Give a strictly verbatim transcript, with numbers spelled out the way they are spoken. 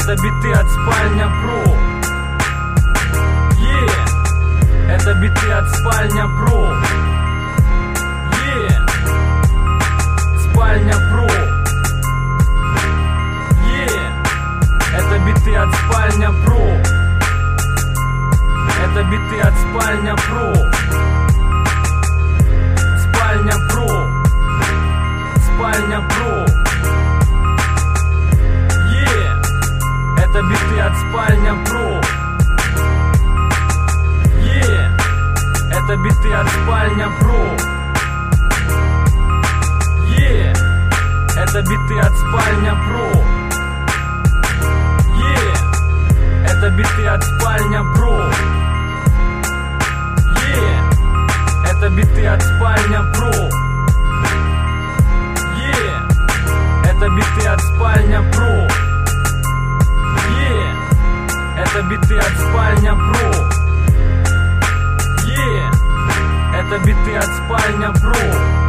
Это биты от Спальня Про. Yeah. Это биты от Спальня Про. Yeah. Спальня Про. Yeah. Это биты от Спальня Про. Это биты от Спальня Про. Спальня Про. Спальня Про. Yeah. Это биты от Спальня Про. Yeah. Это биты от Спальня Про. Yeah. Это биты от Спальня Про. Yeah. Это биты от Спальня Про. Yeah. Это биты от Спальня Про. Yeah. Это биты от Спальня Про. Yeah. Это биты от Спальня Про. Yeah. Это биты от Спальня Про.